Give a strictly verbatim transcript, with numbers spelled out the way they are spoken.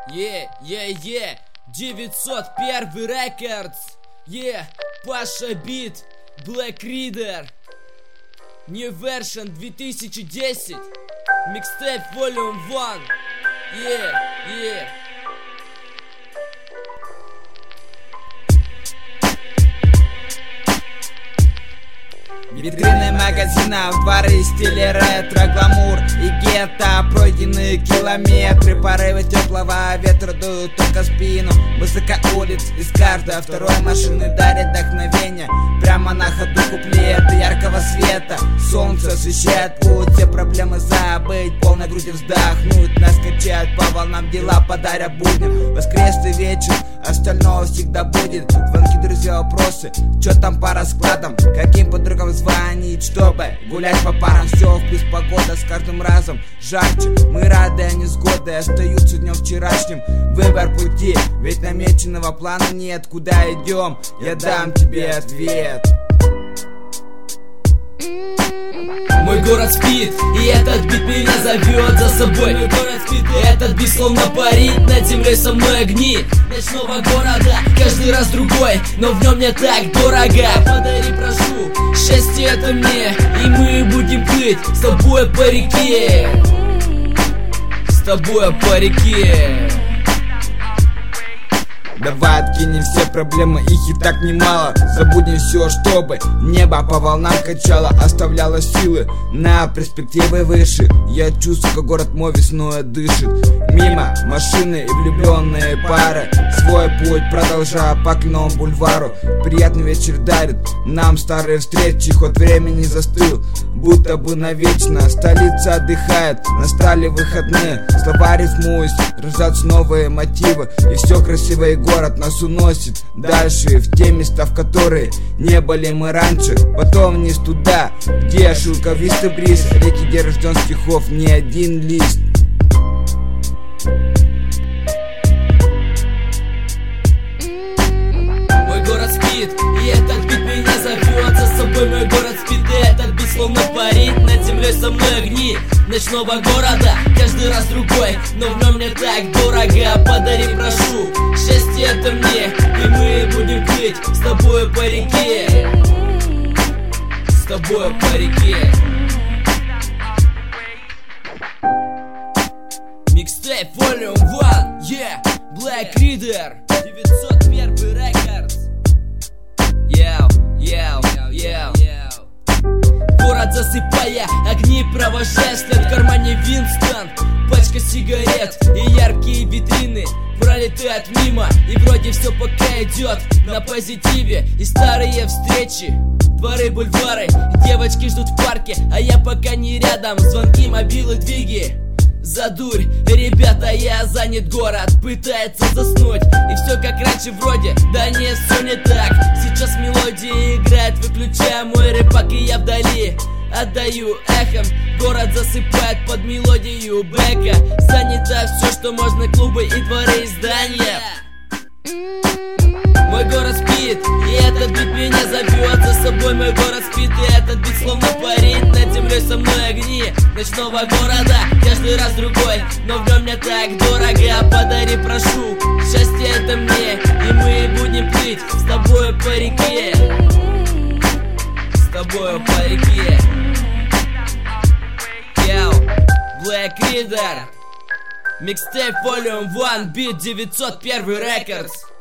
Е, е, е, девятьсот первый Records. Е, Паша Бит, Black Reader. New version две тысячи десять. Mixtape Volume один. Е, е. Витрины магазинов, бары в стиле ретро, гламур и гетто, пройденные километры. Порывы теплого ветра дуют только в спину. Музыка улиц из каждой второй машины дарит вдохновение. Прямо на ходу куплеты яркого света. Солнце освещает путь, все проблемы забыть, полной грудью вздохнуть. Нас качают по волнам, дела подарят будням. Воскресный вечер, остального всегда будет. Звонки, друзья, вопросы, чё там по раскладам, каким подругам звонить, чтобы гулять по парам. Все в плюс, погода с каждым разом жарче. Мы рады, а невзгоды остаются днем вчерашним. Выбор пути, ведь намеченного плана нет. Куда идем, я дам тебе ответ. Мой город спит, и этот бит меня зовет за собой. Мой город спит, и этот бит словно парит над землей со мной огни ночного города, каждый раз другой, но в нем мне так дорого. Подари, прошу, счастье это мне, и мы будем плыть с тобой по реке. С тобой по реке. Давай откинем все проблемы, их и так немало. Забудем все, чтобы небо по волнам качало, оставляло силы на перспективы выше. Я чувствую, как город мой весной дышит. Мимо машины и влюбленные пары, свой путь продолжая по Клинному бульвару. Приятный вечер дарит нам старые встречи, ход времени застыл, будто бы навечно. Столица отдыхает, настали выходные. Слова рифмуясь, рождаются новые мотивы, и все красивое город нас уносит дальше, в те места, в которые не были мы раньше. Потом вниз туда, где шелковистый бриз, реки, где рожден стихов не один лист. Мой город спит, и этот бит меня зовет за собой. Мой город спит, и этот бит словно парит над землей со мной огни ночного города, каждый раз другой, но в нем мне так дорого. Подари, прошу, счастье это мне, и мы будем плыть с тобой по реке. С тобой по реке. Mixtape Volume один, yeah, Black Reader, девятьсот первый Records. Йоу, йоу, йоу. Город засыпая, огни провожая, след в кармане Винстон, пачка сигарет и яркие витрины пролетают мимо, и вроде все пока идет на позитиве. И старые встречи, дворы, бульвары, девочки ждут в парке, а я пока не рядом. Звонки, мобилы, двиги. Задурь, ребята, я занят, город пытается заснуть, и все как раньше вроде, да нет, все не так. Сейчас мелодия играет, выключая мой рэпак, и я вдали отдаю эхом. Город засыпает под мелодию бэка. Занято все, что можно, клубы и дворы, и здания. Мой город спит, и этот бит меня зовет за собой. Мой город спит, и этот бит словно парит над землей со мной огни ночного города, каждый раз другой, но в нем мне так дорого. Подари, прошу, счастье это мне, и мы будем плыть с тобой по реке. С тобой по реке. Йоу, Black Reader, Mixtape Volume один, бит девятьсот первый Records.